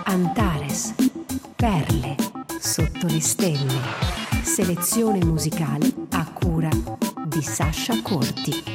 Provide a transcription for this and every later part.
Antares, perle sotto le stelle, selezione musicale a cura di Sasha Corti.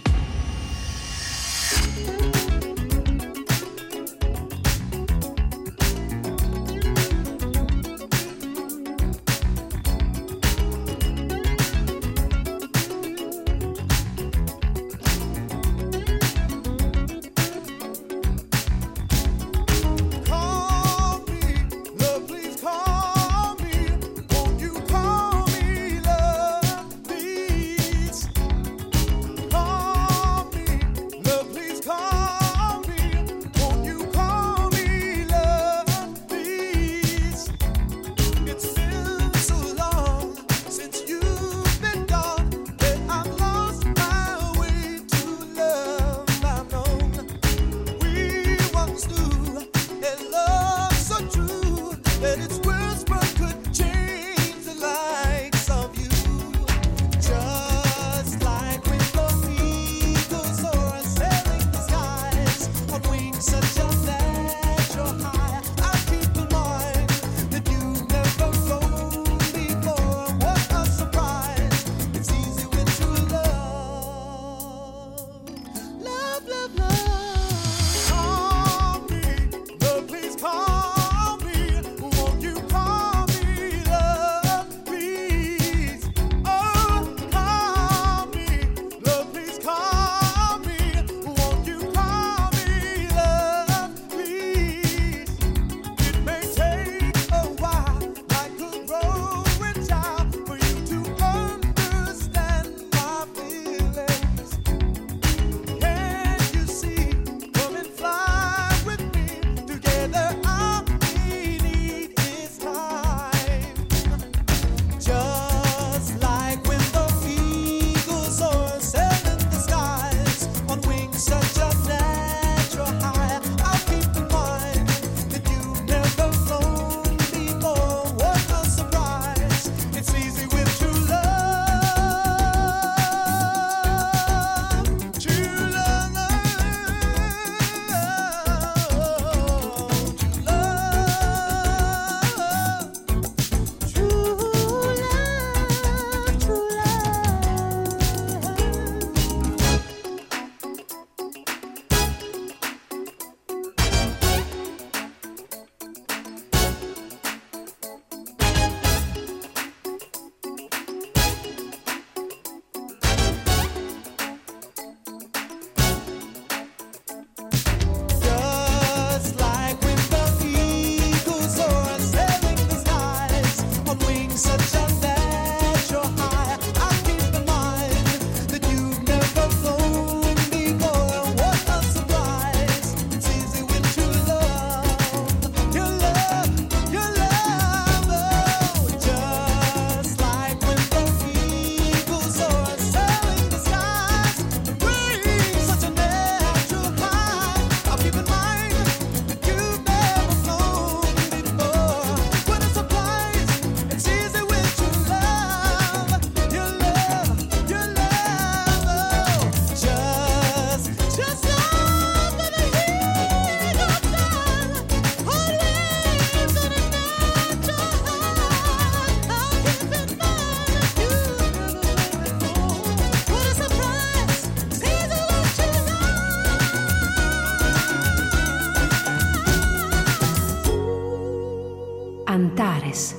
Antares.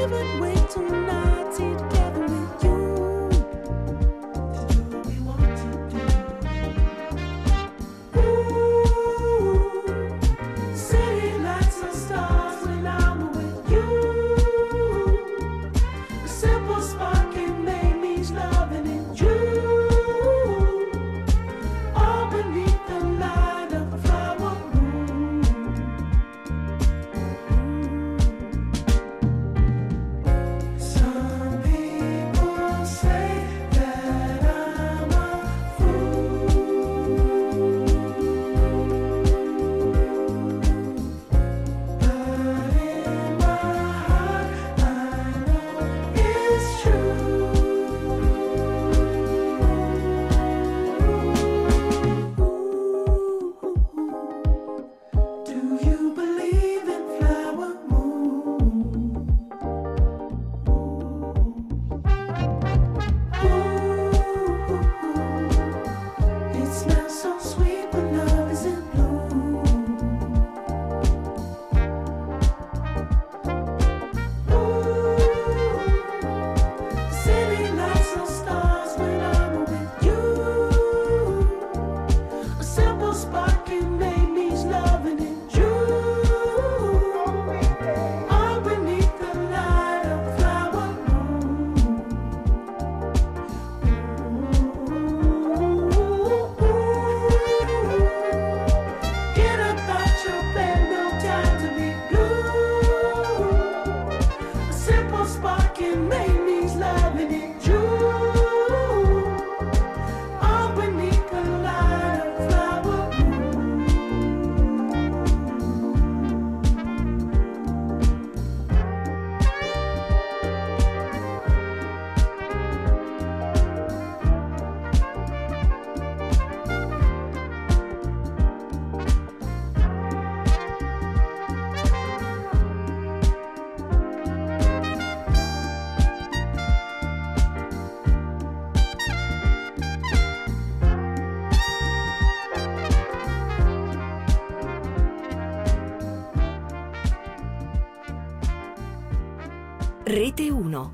Rete 1.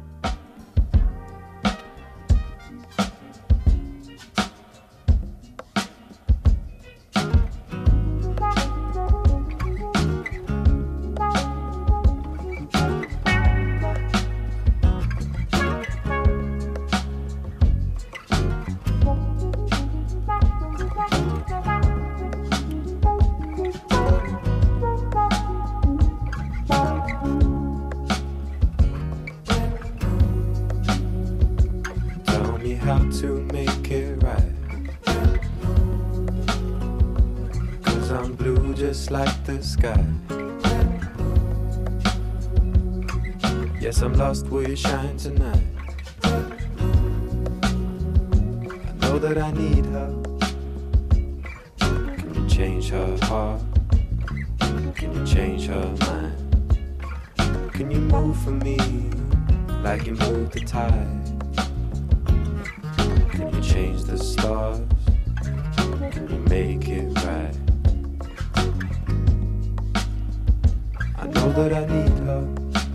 Like the sky. Yes, I'm lost, will you shine tonight? I know that I need her. Can you change her heart? Can you change her mind? Can you move for me like you move the tide? Can you change the stars? Can you make it right? I know that I need her.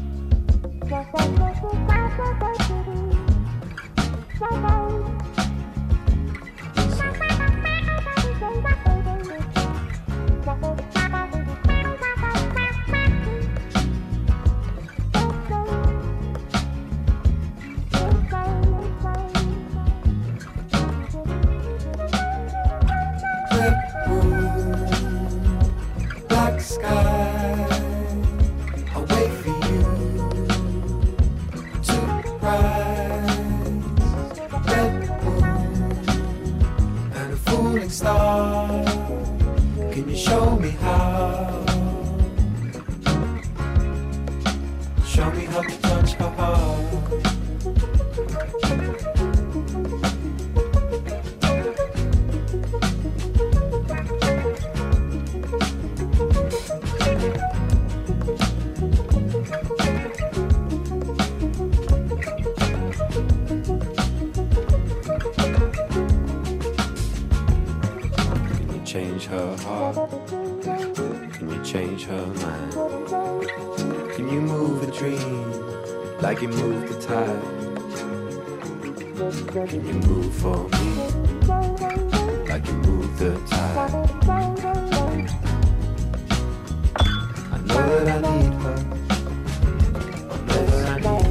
Black sky, I'll wait for you to rise. Red moon and a falling star. Can you show me how? Show me how to touch her heart. Change her heart? Can you change her mind? Can you move a dream like you move the tide. Can you move for me like you move the tide? I know that I need her. I know that I need her.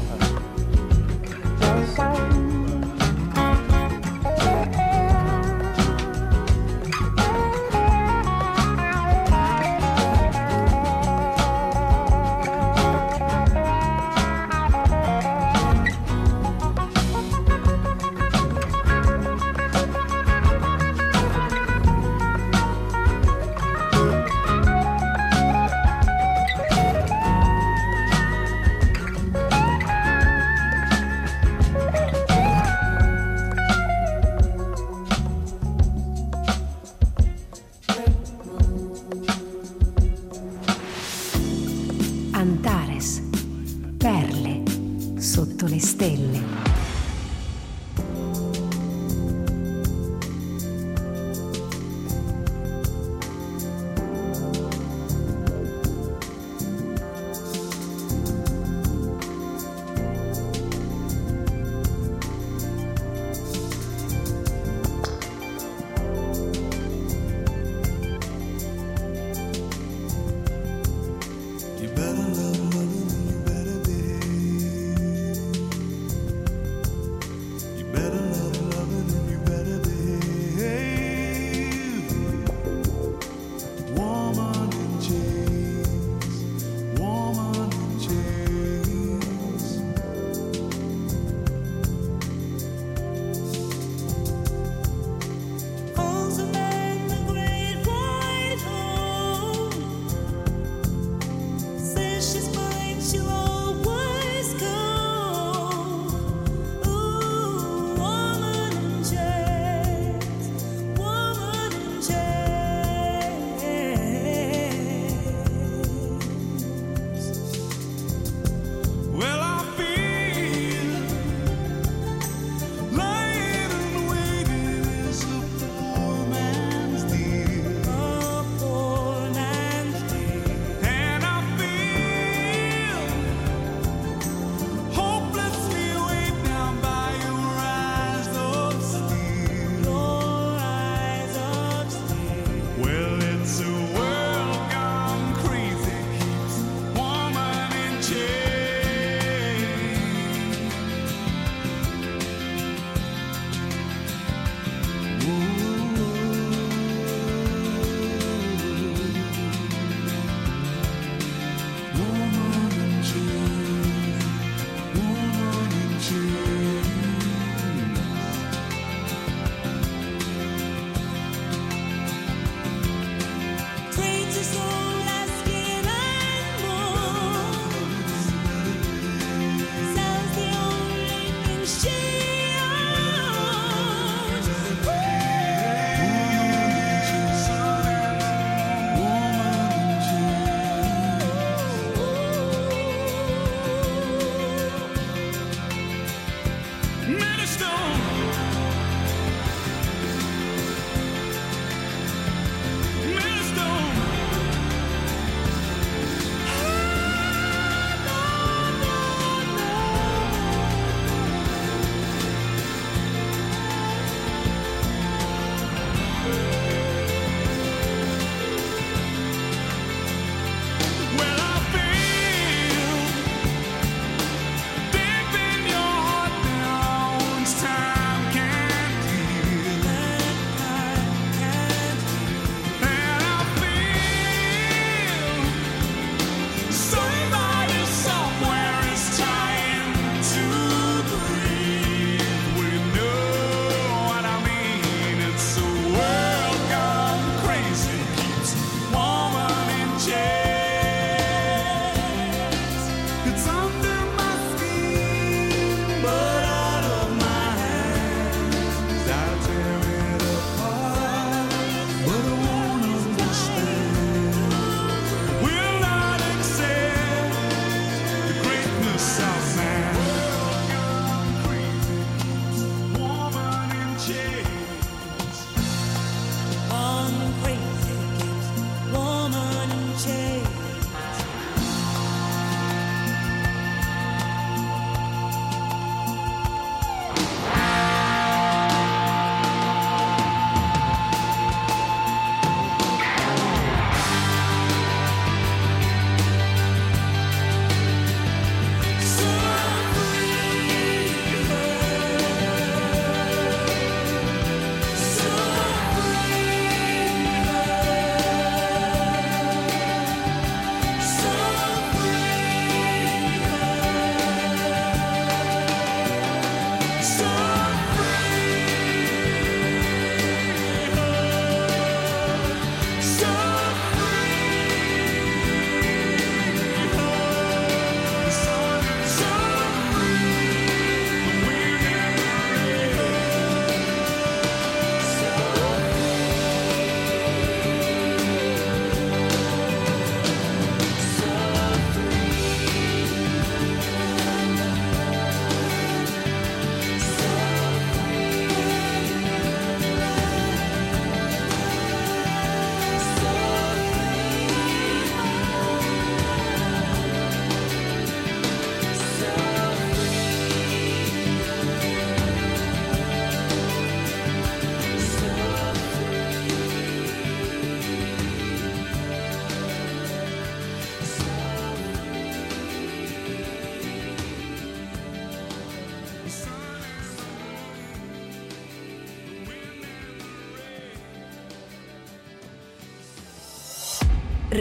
Antares, perle sotto le stelle.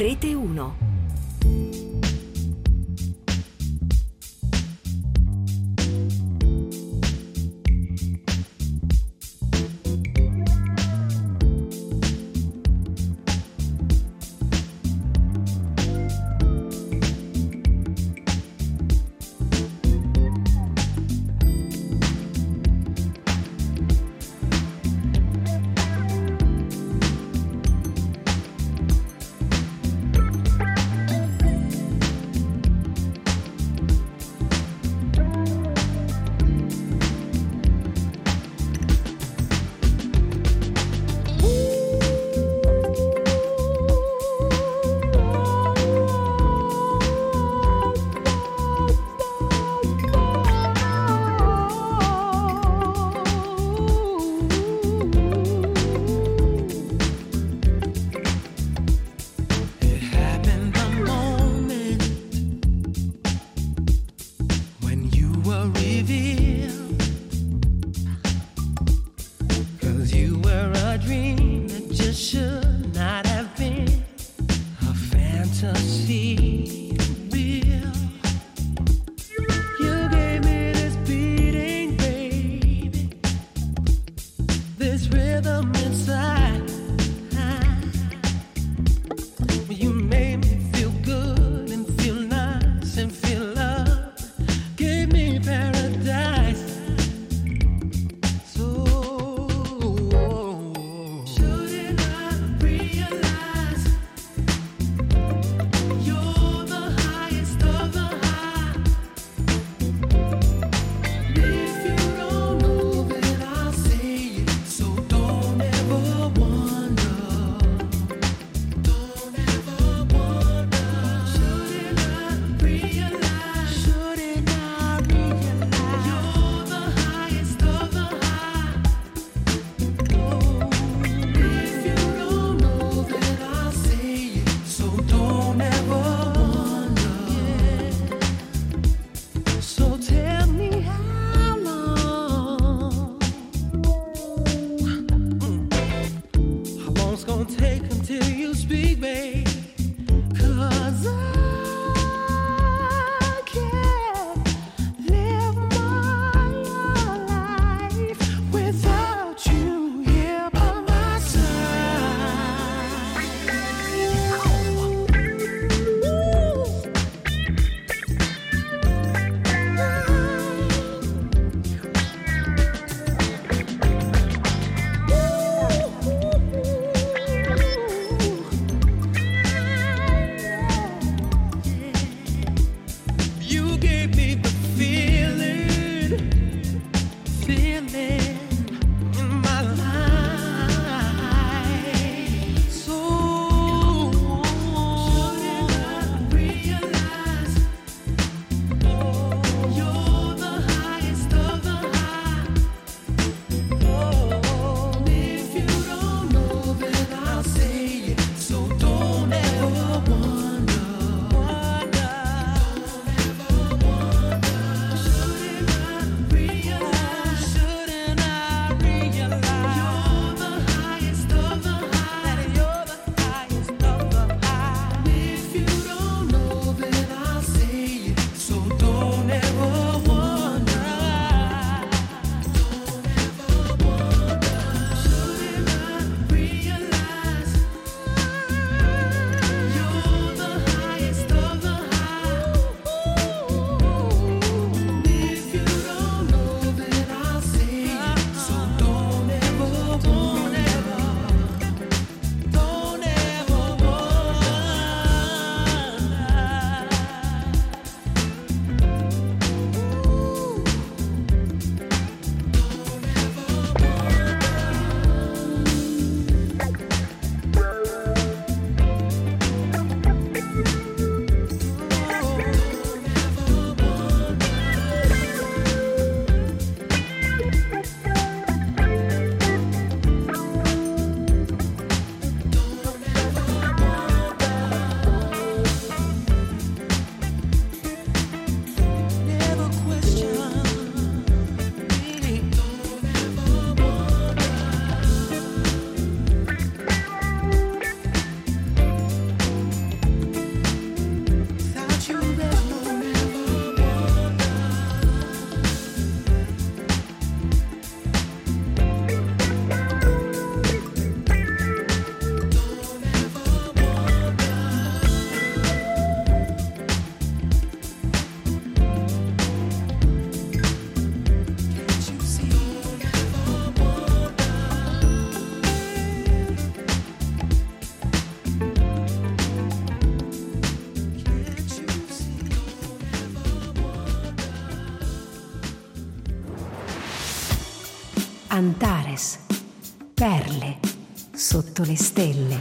Rete 1. You're the Antares, perle sotto le stelle.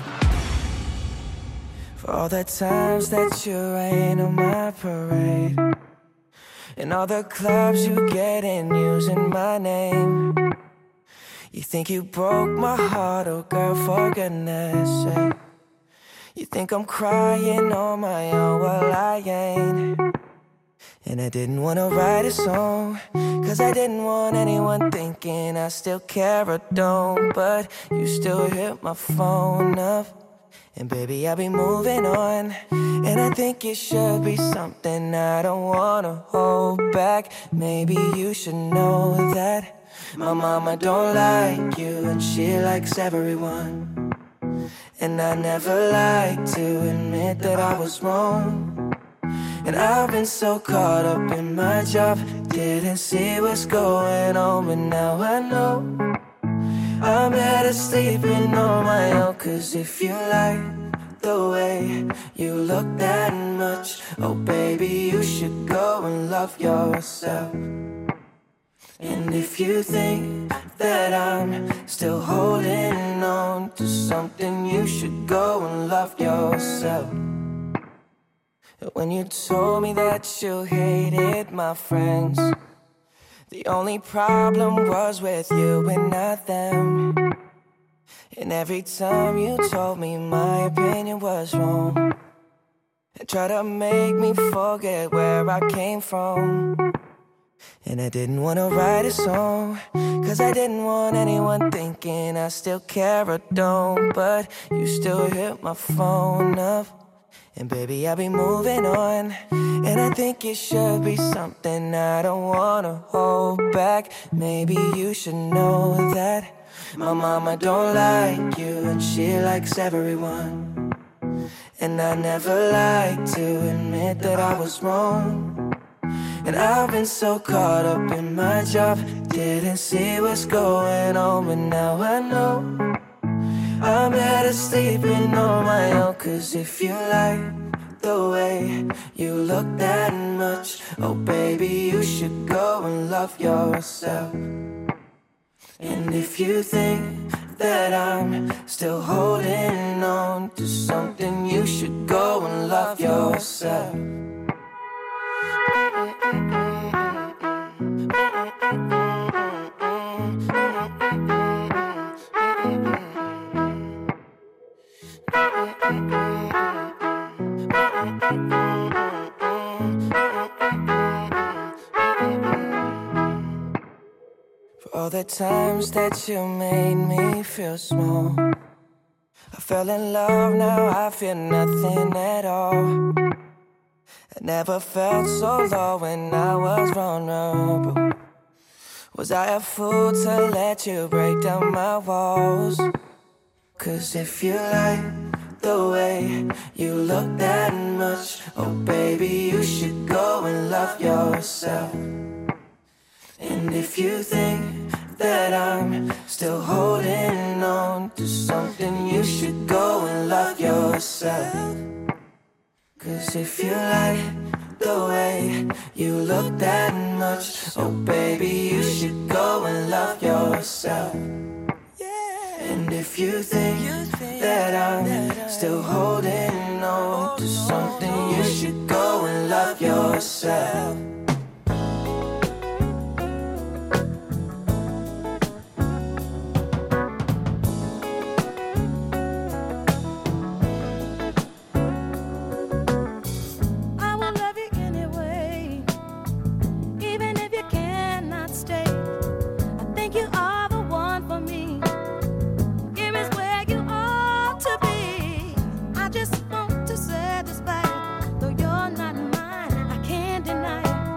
For all the times that you rain on my parade, and all the clubs you get in using my name. You think you broke my heart, oh girl, for goodness sake. You think I'm crying on my own, well I ain't. And I didn't wanna write a song, cause I didn't want anyone thinking I still care or don't. But you still hit my phone up, and baby I'll be moving on. And I think it should be something I don't wanna hold back. Maybe you should know that my mama don't like you, and she likes everyone. And I never like to admit that I was wrong. And I've been so caught up in my job, didn't see what's going on. But now I know I'm better sleeping on my own. Cause if you like the way you look that much, oh baby, you should go and love yourself. And if you think that I'm still holding on to something, you should go and love yourself. When you told me that you hated my friends, the only problem was with you and not them. And every time you told me my opinion was wrong, and tried to make me forget where I came from. And I didn't wanna write a song, cause I didn't want anyone thinking I still care or don't. But you still hit my phone up, and baby I'll be moving on. And I think it should be something I don't wanna hold back. Maybe you should know that my mama don't like you, and she likes everyone. And I never like to admit that I was wrong. And I've been so caught up in my job, didn't see what's going on. But now I know I'm better sleeping on my own. Cause if you like the way you look that much, oh baby, you should go and love yourself. And if you think that I'm still holding on to something, you should go and love yourself. For all the times that you made me feel small, I fell in love, now I feel nothing at all. I never felt so low when I was vulnerable. Was I a fool to let you break down my walls? Cause if you like the way you look that much, oh baby, you should go and love yourself. And if you think that I'm still holding on to something, you should go and love yourself. Cause if you like the way you look that much, oh baby, you should go and love yourself. And if you think that I'm still holding on to something, you should go and love yourself. Just want to satisfy, though you're not mine, I can't deny it.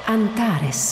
Antares.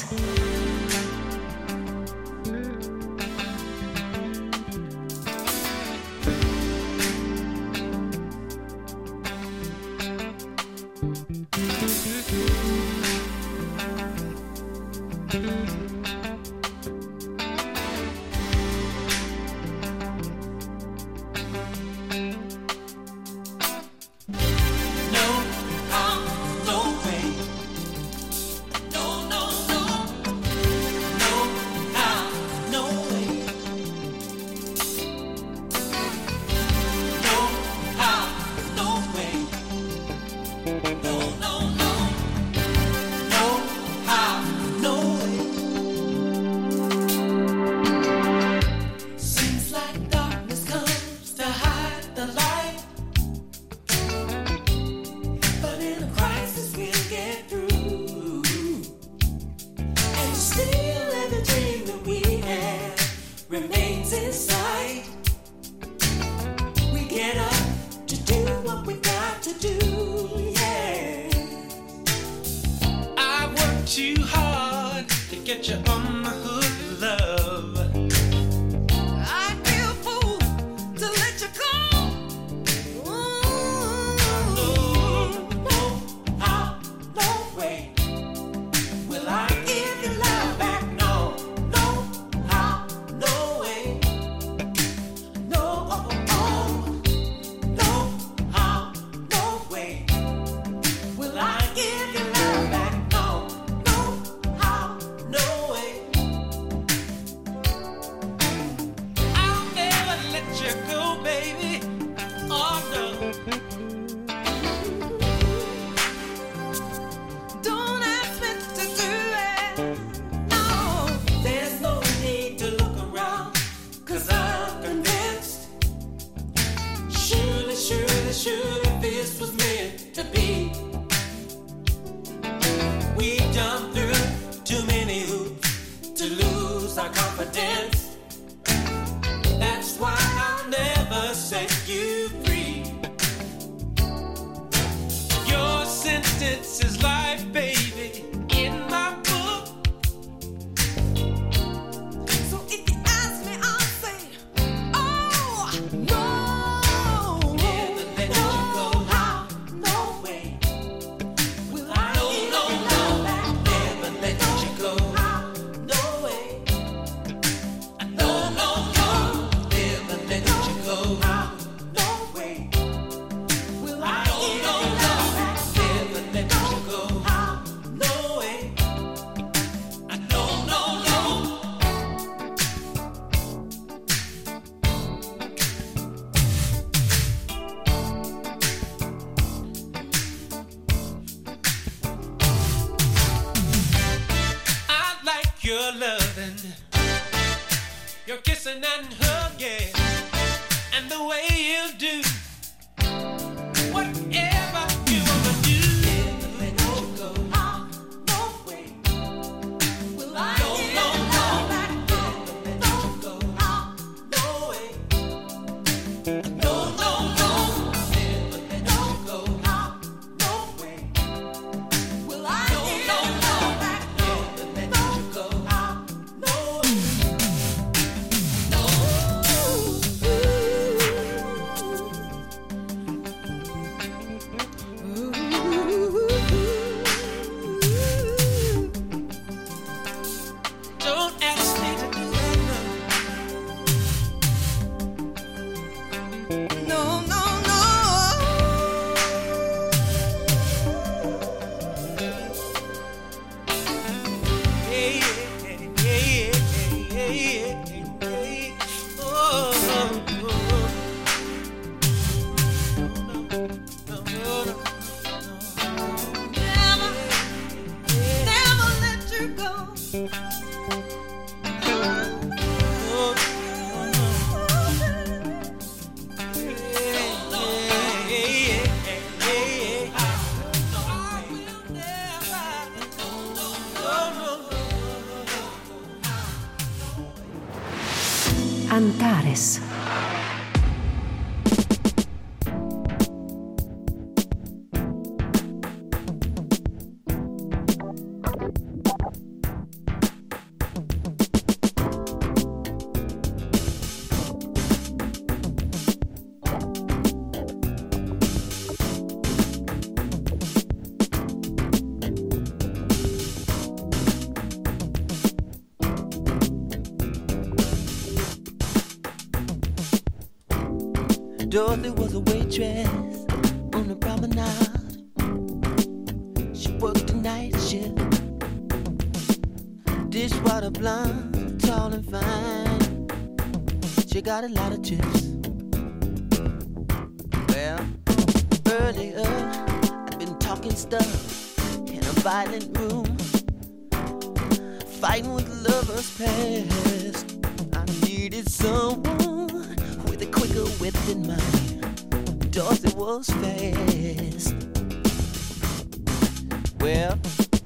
Antares. Dorothy was a waitress on the promenade. She worked the night shift. Dishwater blonde, tall and fine. She got a lot of chips. Well, earlier I'd been talking stuff in a violent room, fighting with lovers past. I needed someone with a quicker wit than mine. Dorothy was fast. Well,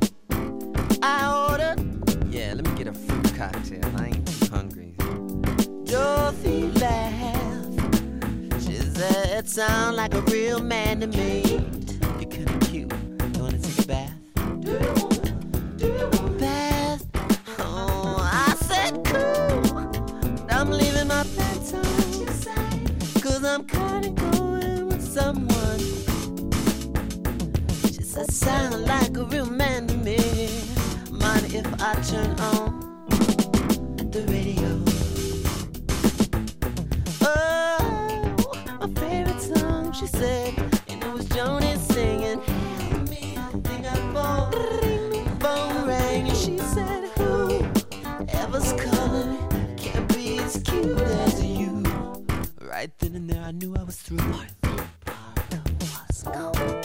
I ordered, yeah, let me get a fruit cocktail. I ain't too hungry. Dorothy laughed. She said, sound like a real man to me. You're kinda cute. You wanna take a bath? Do you want a bath? Oh, I said cool. I'm leaving my pants on. Cause I'm kinda going with someone. She said, sound like a real man to me. Mind if I turn on the radio? Oh, my favorite song, she said, and it was Joni singing. Help me, I think I'm born. Phone rang and she said, who ever's calling can't be as cute as you. Right then and there I knew I was through. Was gone.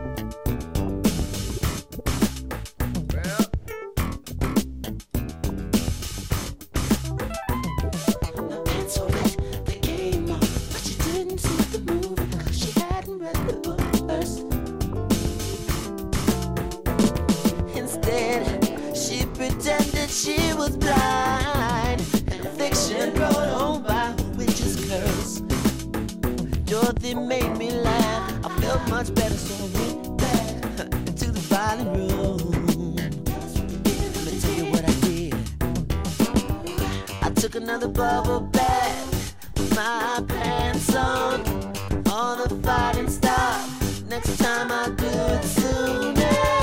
She was blind, and fiction brought home by a witch's curse. Dorothy made me laugh. I felt much better, so I went back into the violin room. Let me tell you what I did. I took another bubble bath, with my pants on. All the fighting stopped. Next time I'll do it sooner.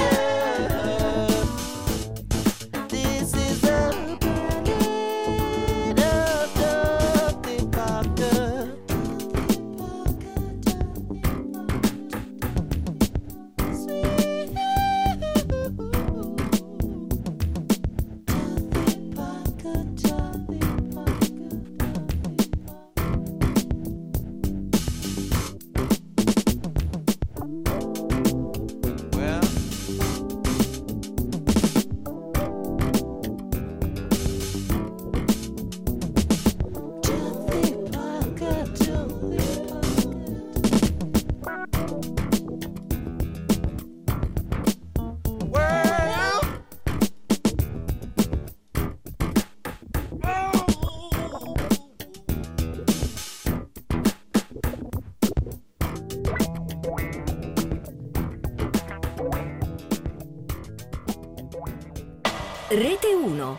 Rete 1.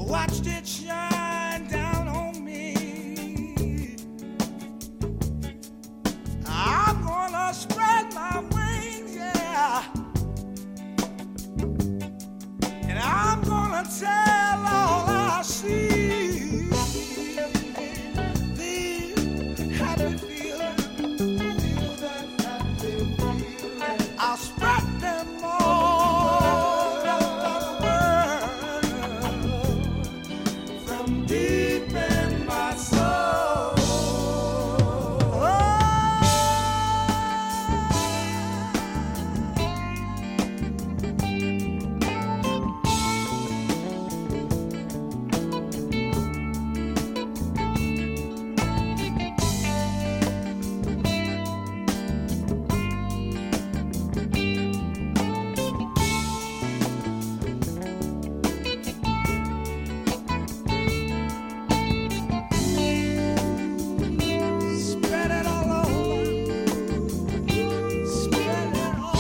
watched it shine down on me. I'm gonna spread my wings, yeah, and I'm gonna tell all I see. These happy feelings, I'll spread them all over the world from deep in my soul. Spread it all over. Spread it all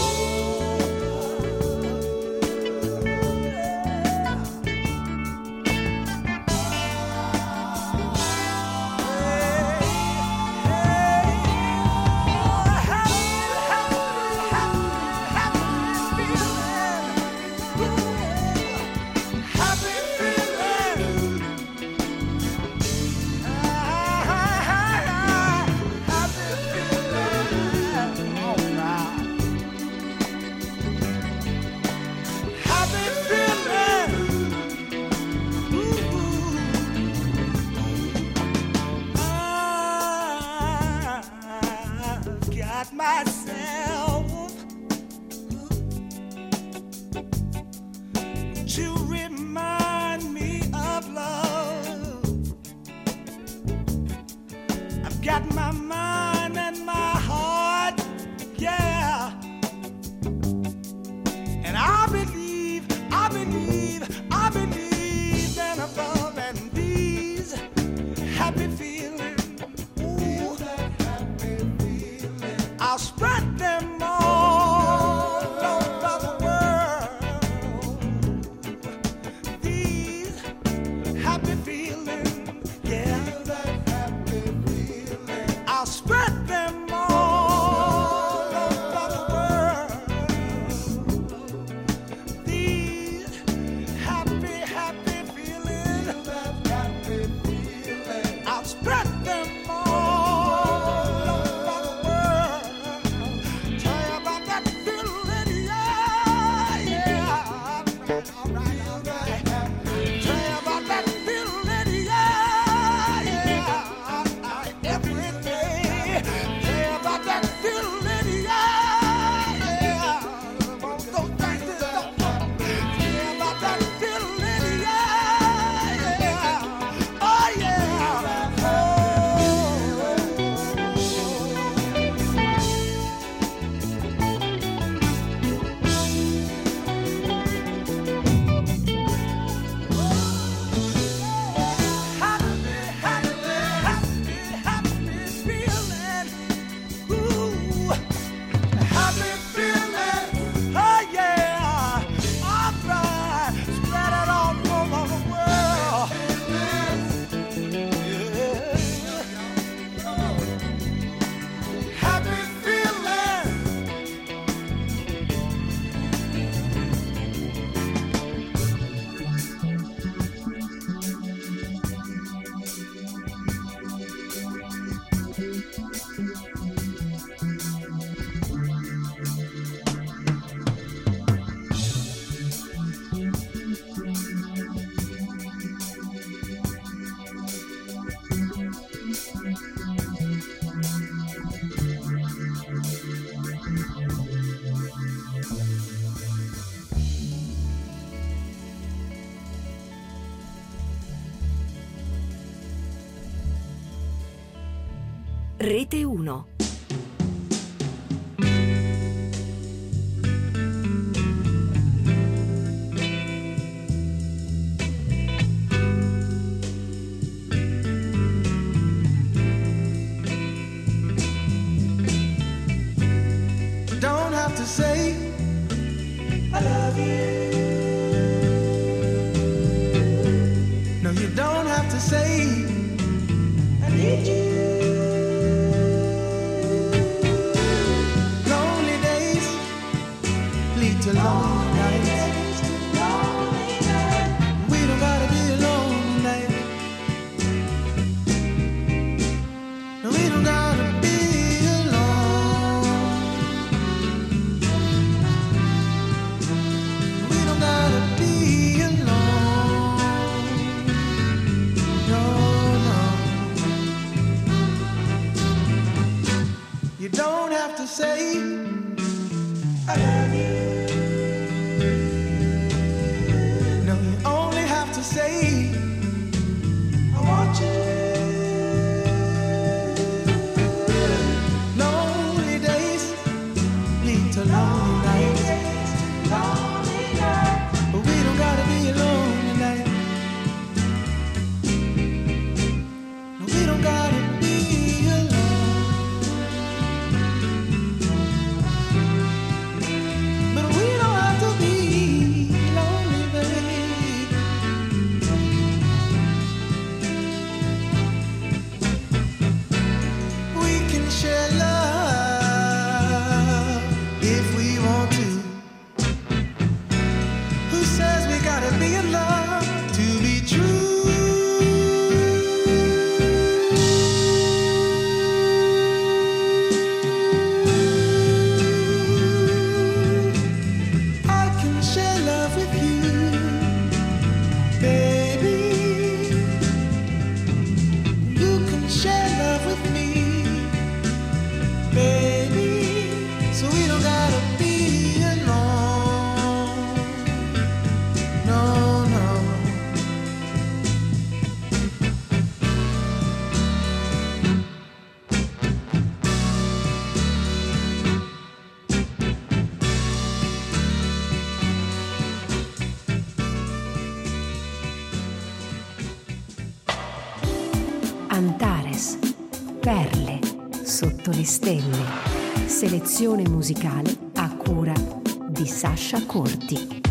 got myself to remind me of love. I've got my mind and my heart, yeah, and I believe in above and these happy feelings. Ooh, I'll spread them all over the world. These happy feelings, yeah, I'll spread them all over the world. These happy feelings, I'll spread them all over the world. Tell you about that feeling, yeah, yeah. All right. Tell you about that feeling, yeah, yeah. Every day. Tell you about that feeling, yeah, yeah. Won't go back to the door. Tell you about that feeling, yeah, yeah. Oh, yeah. Oh. Happy feeling. Ooh, happy feeling. Oh yeah. All right. Spread it all over the world. Yeah. Happy feeling. Rete 1. Don't have to say I love you. say I want you. Lonely days lead to lonely nights. But we don't gotta be alone tonight. No, we don't gotta be alone. But we don't have to be lonely, babe. We can share love if we want to. Who says we gotta be in love to be true? I can share love with you, baby. You can share love with me, baby. So we don't gotta be alone. No, no. Antares, perle sotto le stelle. Selezione musicale a cura di Sasha Corti.